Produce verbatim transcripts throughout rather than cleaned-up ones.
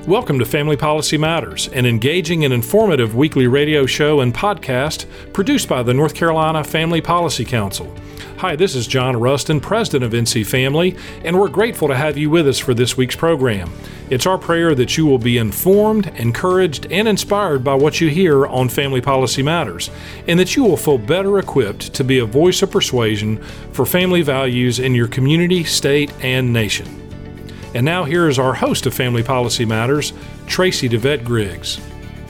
Welcome to Family Policy Matters, an engaging and informative weekly radio show and podcast produced by the North Carolina Family Policy Council. Hi, this is John Rustin, President of N C Family, and we're grateful to have you with us for this week's program. It's our prayer that you will be informed, encouraged, and inspired by what you hear on Family Policy Matters, and that you will feel better equipped to be a voice of persuasion for family values in your community, state, and nation. And now here is our host of Family Policy Matters, Tracy DeVette Griggs.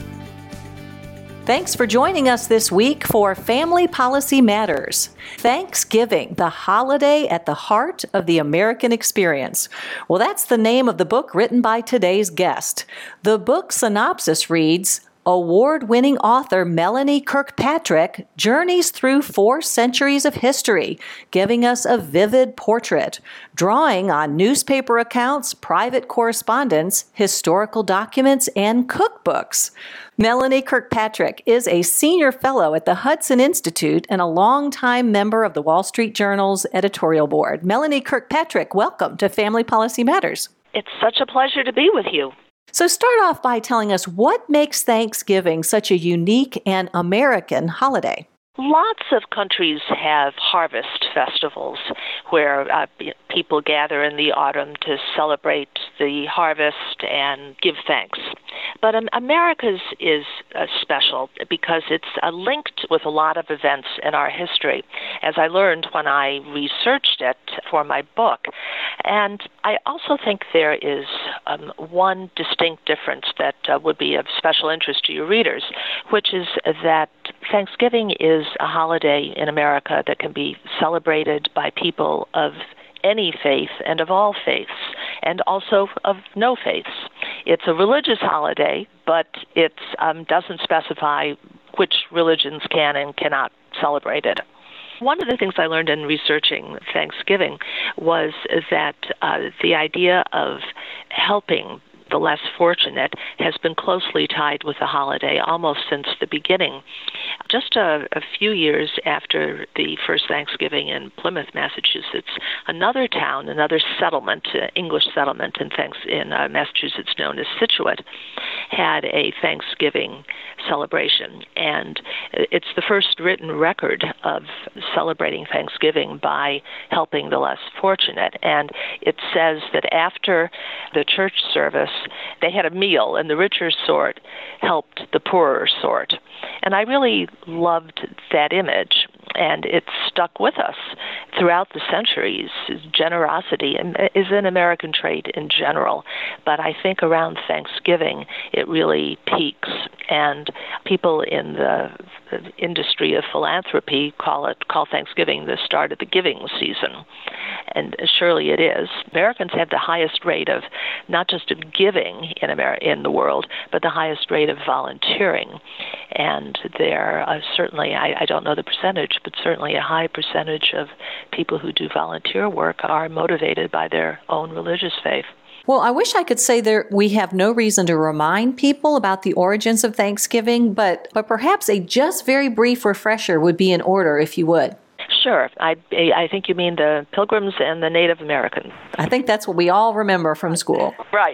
Thanks for joining us this week for Family Policy Matters. Thanksgiving, the holiday at the heart of the American experience. Well, that's the name of the book written by today's guest. The book synopsis reads, award-winning author Melanie Kirkpatrick journeys through four centuries of history, giving us a vivid portrait, drawing on newspaper accounts, private correspondence, historical documents, and cookbooks. Melanie Kirkpatrick is a senior fellow at the Hudson Institute and a longtime member of the Wall Street Journal's editorial board. Melanie Kirkpatrick, welcome to Family Policy Matters. It's such a pleasure to be with you. So start off by telling us what makes Thanksgiving such a unique and American holiday. Lots of countries have harvest festivals where uh, people gather in the autumn to celebrate the harvest and give thanks. But um, America's is uh, special because it's uh, linked with a lot of events in our history, as I learned when I researched it for my book. And I also think there is um, one distinct difference that uh, would be of special interest to your readers, which is that Thanksgiving is a holiday in America that can be celebrated by people of any faith and of all faiths, and also of no faiths. It's a religious holiday, but it um, doesn't specify which religions can and cannot celebrate it. One of the things I learned in researching Thanksgiving was that uh, the idea of helping the less fortunate has been closely tied with the holiday almost since the beginning. Just a, a few years after the first Thanksgiving in Plymouth, Massachusetts, another town, another settlement, uh, English settlement in, thanks, in uh, Massachusetts known as Scituate, had a Thanksgiving celebration. And it's the first written record of celebrating Thanksgiving by helping the less fortunate. And it says that after the church service, they had a meal, and the richer sort helped the poorer sort. And I really loved that image, and it stuck with us throughout the centuries. Generosity is an American trait in general, but I think around Thanksgiving it really peaks, and people in the industry of philanthropy call it call Thanksgiving the start of the giving season. And surely it is. Americans have the highest rate of not just of giving in America, in the world, but the highest rate of volunteering. And there are certainly, I, I don't know the percentage, but certainly a high percentage of people who do volunteer work are motivated by their own religious faith. Well, I wish I could say there we have no reason to remind people about the origins of Thanksgiving, but, but perhaps a just very brief refresher would be in order, if you would. Sure. I, I think you mean the Pilgrims and the Native Americans. I think that's what we all remember from school. Right.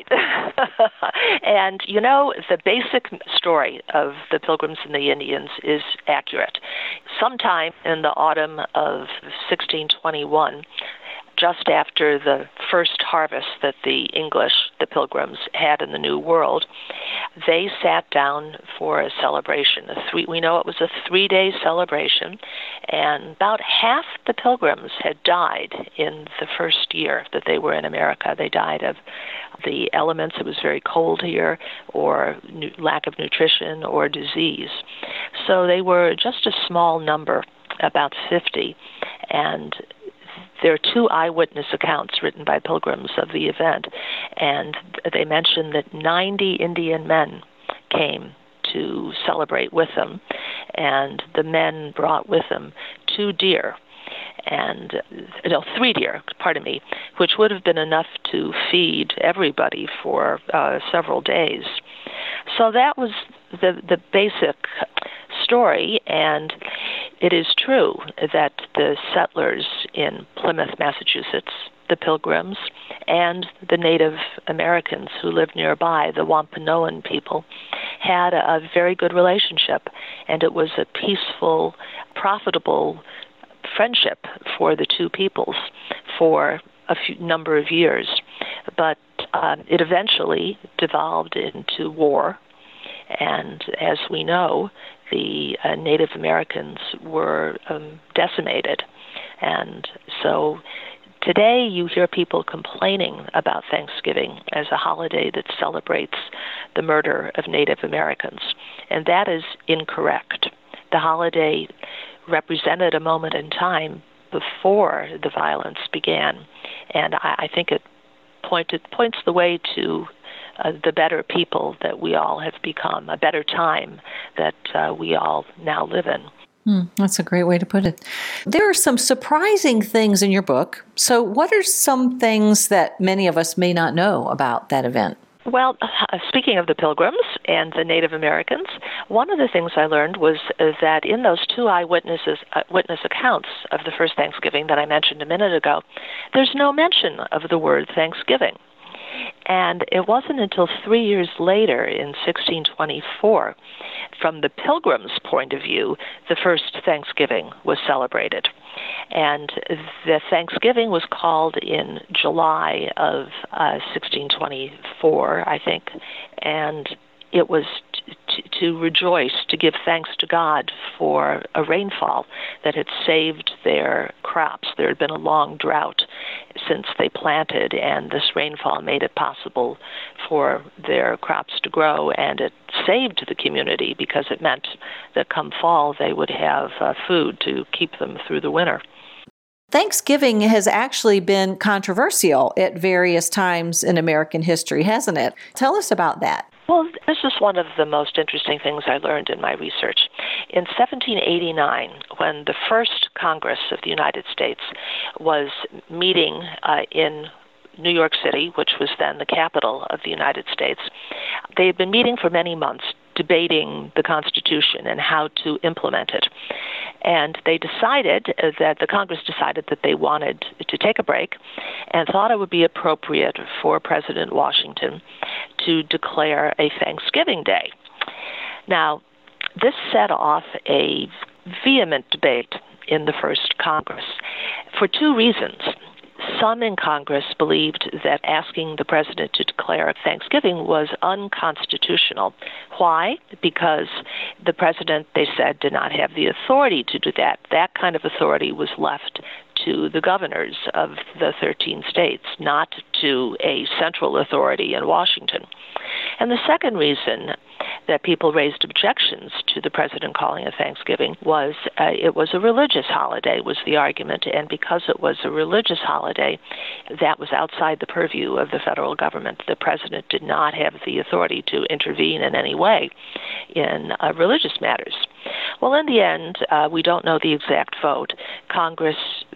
And, you know, the basic story of the Pilgrims and the Indians is accurate. Sometime in the autumn of sixteen twenty-one, just after the first harvest that the English, the Pilgrims, had in the New World, they sat down for a celebration. A three, we know it was a three-day celebration, and about half the Pilgrims had died in the first year that they were in America. They died of the elements. It was very cold here, or nu- lack of nutrition, or disease. So they were just a small number, about fifty, and there are two eyewitness accounts written by pilgrims of the event, and they mention that ninety Indian men came to celebrate with them, and the men brought with them two deer, and no, three deer, pardon me, which would have been enough to feed everybody for uh, several days. So that was the the basic story, and it is true that the settlers in Plymouth, Massachusetts, the Pilgrims and the Native Americans who lived nearby, the Wampanoag people, had a, a very good relationship, and it was a peaceful, profitable friendship for the two peoples for a few number of years. But uh, it eventually devolved into war, and as we know, the uh, Native Americans were um, decimated. And so today you hear people complaining about Thanksgiving as a holiday that celebrates the murder of Native Americans, and that is incorrect. The holiday represented a moment in time before the violence began, and I, I think it pointed points the way to uh, the better people that we all have become, a better time that uh, we all now live in. Hmm, that's a great way to put it. There are some surprising things in your book. So what are some things that many of us may not know about that event? Well, uh, speaking of the Pilgrims and the Native Americans, one of the things I learned was uh, that in those two eyewitnesses uh, witness accounts of the first Thanksgiving that I mentioned a minute ago, there's no mention of the word Thanksgiving. And it wasn't until three years later, in sixteen twenty-four, from the Pilgrims' point of view, the first Thanksgiving was celebrated. And the Thanksgiving was called in July of uh, sixteen twenty-four, I think, and it was t- to rejoice, to give thanks to God for a rainfall that had saved their crops. There had been a long drought since they planted, and this rainfall made it possible for their crops to grow, and it saved the community because it meant that come fall they would have uh, food to keep them through the winter. Thanksgiving has actually been controversial at various times in American history, hasn't it? Tell us about that. Well, this is one of the most interesting things I learned in my research. In seventeen eighty-nine, when the first Congress of the United States was meeting uh, in New York City, which was then the capital of the United States, they had been meeting for many months, debating the Constitution and how to implement it. And they decided that the Congress decided that they wanted to take a break and thought it would be appropriate for President Washington to declare a Thanksgiving Day. Now, this set off a vehement debate in the first Congress for two reasons. Some in Congress believed that asking the president to declare Thanksgiving was unconstitutional. Why? Because the president, they said, did not have the authority to do that. That kind of authority was left to the governors of the thirteen states, not to a central authority in Washington. And the second reason that people raised objections to the president calling it Thanksgiving was uh, it was a religious holiday, was the argument, and because it was a religious holiday, that was outside the purview of the federal government. The president did not have the authority to intervene in any way in uh, religious matters. Well, in the end, uh, we don't know the exact vote. Congress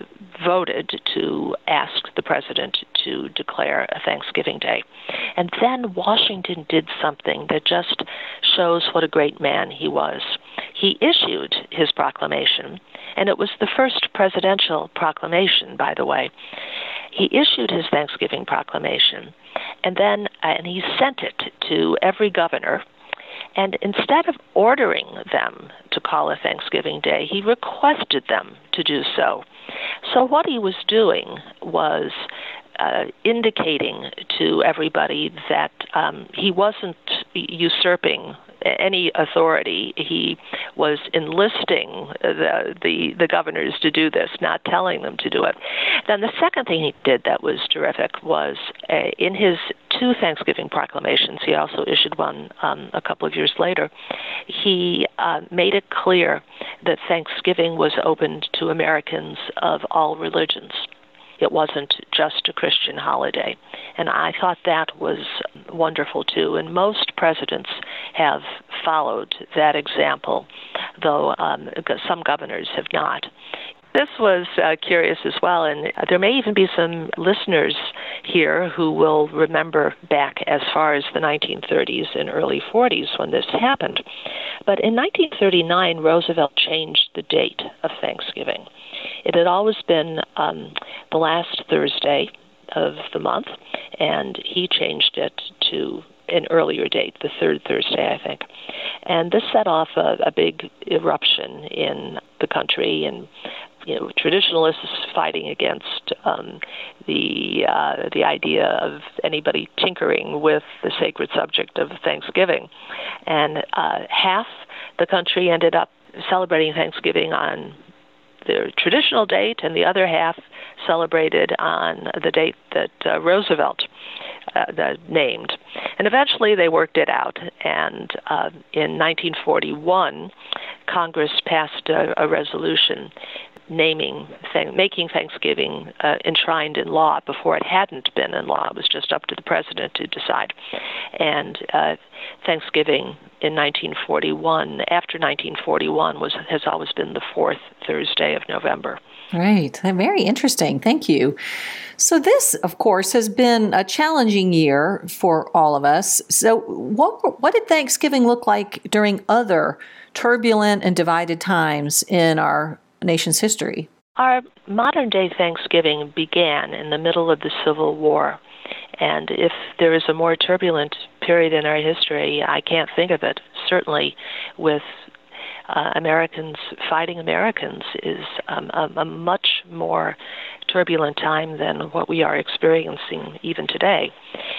voted to ask the president to declare a Thanksgiving Day. And then Washington did something that just shows what a great man he was. He issued his proclamation, and it was the first presidential proclamation, by the way. He issued his Thanksgiving proclamation, and then and he sent it to every governor. And instead of ordering them to call a Thanksgiving Day, he requested them to do so. So what he was doing was uh, indicating to everybody that um, he wasn't usurping any authority. He was enlisting the, the the governors to do this, not telling them to do it. Then the second thing he did that was terrific was uh, in his two Thanksgiving proclamations, he also issued one um, a couple of years later, he uh, made it clear that Thanksgiving was open to Americans of all religions. It wasn't just a Christian holiday. And I thought that was wonderful, too. And most presidents have followed that example, though um, some governors have not. This was uh, curious as well, and there may even be some listeners here who will remember back as far as the nineteen thirties and early forties when this happened. But in nineteen thirty-nine, Roosevelt changed the date of Thanksgiving. It had always been um, the last Thursday of the month, and he changed it to an earlier date, the third Thursday, I think. And this set off a, a big eruption in the country, and you know, traditionalists fighting against um, the uh, the idea of anybody tinkering with the sacred subject of Thanksgiving. And uh, half the country ended up celebrating Thanksgiving on the traditional date, and the other half celebrated on the date that uh, Roosevelt uh, the, named. And eventually they worked it out, and uh, in nineteen forty-one, Congress passed a, a resolution naming, th- making Thanksgiving uh, enshrined in law. Before it hadn't been in law. It was just up to the president to decide. And uh, Thanksgiving in nineteen forty-one, after nineteen forty-one, was has always been the fourth Thursday of November. Right. Very interesting. Thank you. So this, of course, has been a challenging year for all of us. So what what did Thanksgiving look like during other turbulent and divided times in our nation's history? Our modern-day Thanksgiving began in the middle of the Civil War. And if there is a more turbulent period in our history, I can't think of it. Certainly with uh, Americans fighting Americans is um, a, a much more turbulent time than what we are experiencing even today.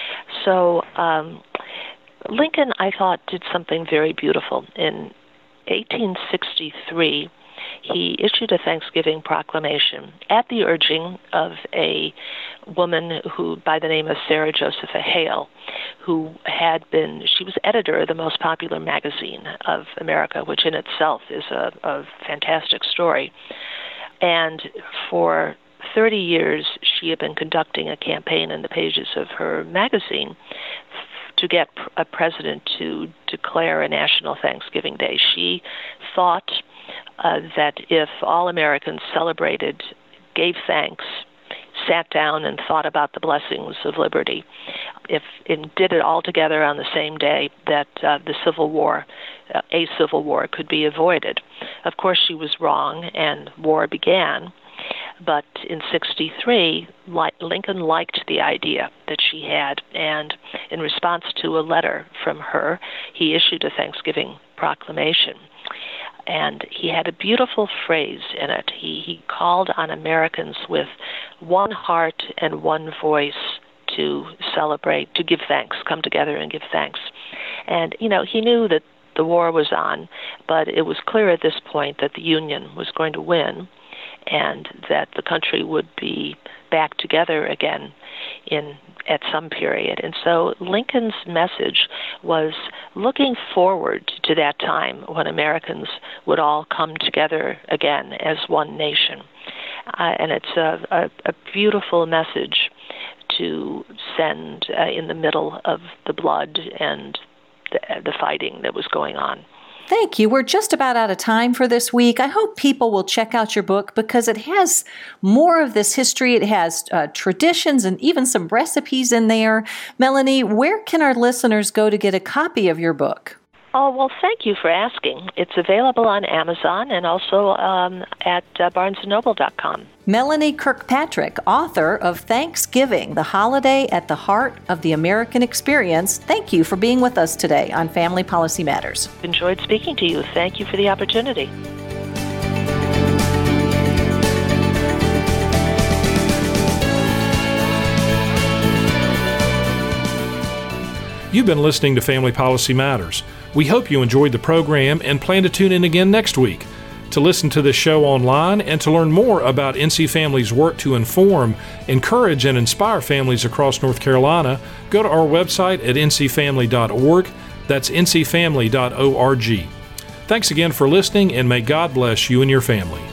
So um, Lincoln, I thought, did something very beautiful. In eighteen sixty-three, he issued a Thanksgiving proclamation at the urging of a woman who, by the name of Sarah Josepha Hale, who had been, she was editor of the most popular magazine of America, which in itself is a, a fantastic story. And for thirty years, she had been conducting a campaign in the pages of her magazine to get a president to declare a national Thanksgiving Day. She thought uh, that if all Americans celebrated, gave thanks, sat down and thought about the blessings of liberty, if and did it all together on the same day, that uh, the Civil War, uh, a Civil War, could be avoided. Of course, she was wrong, and war began. But in sixty-three, Lincoln liked the idea that she had, and in response to a letter from her, he issued a Thanksgiving proclamation. And he had a beautiful phrase in it. He, he called on Americans with one heart and one voice to celebrate, to give thanks, come together and give thanks. And, you know, he knew that the war was on, but it was clear at this point that the Union was going to win, and that the country would be back together again in at some period. And so Lincoln's message was looking forward to that time when Americans would all come together again as one nation. Uh, and it's a, a, a beautiful message to send uh, in the middle of the blood and the, the fighting that was going on. Thank you. We're just about out of time for this week. I hope people will check out your book because it has more of this history. It has uh, traditions and even some recipes in there. Melanie, where can our listeners go to get a copy of your book? Oh, well, thank you for asking. It's available on Amazon and also um, at uh, barnes and noble dot com. Melanie Kirkpatrick, author of Thanksgiving, the holiday at the heart of the American experience. Thank you for being with us today on Family Policy Matters. Enjoyed speaking to you. Thank you for the opportunity. You've been listening to Family Policy Matters. We hope you enjoyed the program and plan to tune in again next week. To listen to this show online and to learn more about N C Family's work to inform, encourage, and inspire families across North Carolina, go to our website at n c family dot org. That's n c family dot org. Thanks again for listening, and may God bless you and your family.